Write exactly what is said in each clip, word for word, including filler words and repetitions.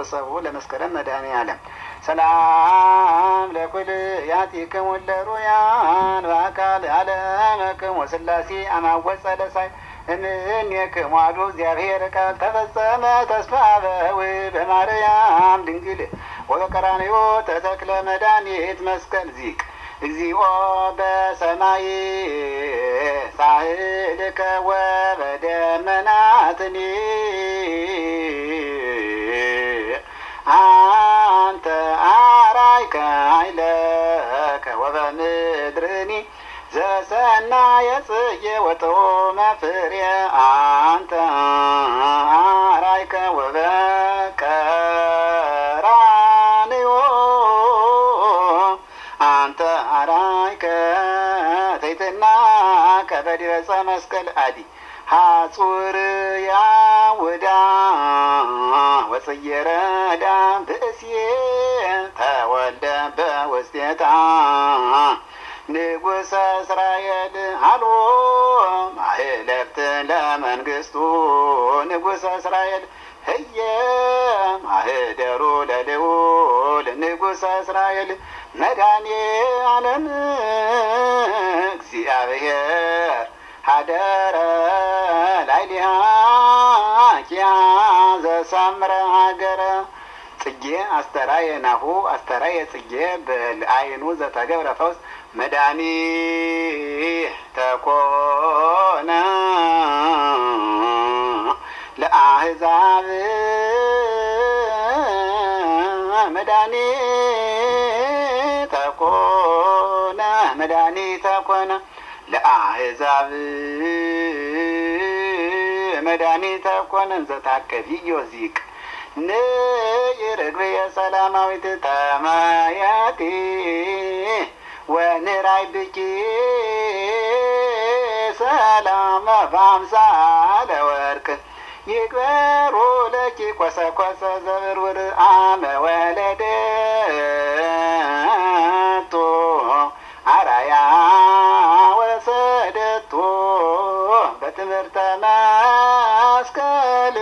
ወሰቡ ለመስከረም መድኃኔዓለም ሰላም ለኩል ያቲክሙ ለሩያን በአካል ዓለመክሙ ወሥላሴ አማወፀ ለሳይ እምኔክሙ አሐዱ እግዚአብሔር ቃል ተፈጸመ ተስፋ በውእ በማርያም ድንግል ወበቀራንዮ ተተክለ መድኃኒት መስቀል ዚቅ እግዚኦ በሰማይ ሳህልከ ወበደመናትኒ አንተ አራይከ ኃይለከ ወበምድርኒ ዘሰናየ ጽጌ ወጥዑመ ፍሬ አንተ አራይከ ወበቀራንዮ አንተ አራይከ ትሕትናከ በዲበ ዕፀ መስቀል አዲ ሐጹር ያውዳ ወጽጌረዳ ብእሴ ተወልደ በውስቴታ ንጉሠ እስራኤል አልቦ ማእለፍት ለመንግሥቱ ንጉሠ እስራኤል ህየ ማህደሩ ለልዑል ንጉሠ እስራኤል መድኃኔዓለም እግዚአብሔር ሀደረ ላዕሌሃ ኪያዘ ሰምረ ሀገረ ጽጌ አስተራየ ናሁ አስተራየ ጽጌ በልአይኑ ዘተገብረ ፈውስ መድኃኒተ ኮነ ለአሕዛብ መድኃኒተ ኮነ መድኃኒተ ኮነ ለአሕዛብ መድኃኒተ ኮነ ዘታቀቢዮ ዚቅ ንይርግብየ ሰላማዊት ተማያቲ ወንራይ ብኪ ሰላመ በአምሳለ ወርቅ ይግበሩ ለኪ ኮሰኮሰ ዘብርውር አመ ወለደቶ አራያ ወሰደቶ በትምህርተ መስቀል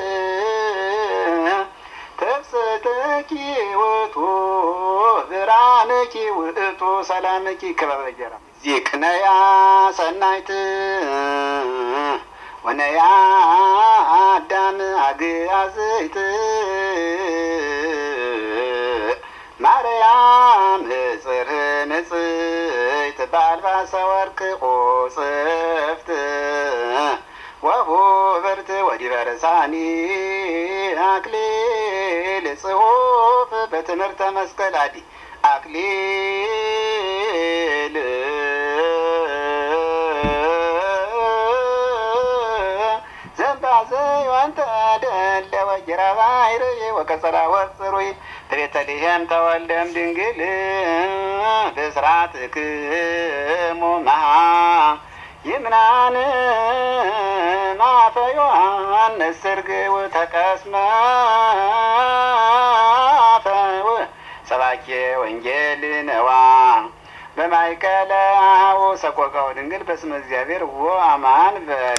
ተፍስሕትኪ ውእቱ ብርሃንኪ ውእቱ ሰላምኪ ክበበ ጀራ ዚቅነያ ሰናይት ወነያ አዳም አግአዝይት ማርያም እጽር ንጽሕት በአልባሰ ወርቅ ቁጽፍት ወሁብርት ወዲበ ርሳኒ አክሊል ጽሑፍ በትምህርተ መስቀል አዲ አክሊል ዘንባዘዮንተ ደለ ወጅራ ባሕር ወቀጸላ ወጽሩይ በቤተልሔም ተወልደም ድንግል ብስራትክሙ መሃ ይምናን ማፈ ዮሐንስ ስርግው ተቀስመ ፈው ሰባኬ ወንጌል ነዋ በማእከለ አኀው ሰቆቃወ ድንግል በስመ እግዚአብሔር ወአማን በል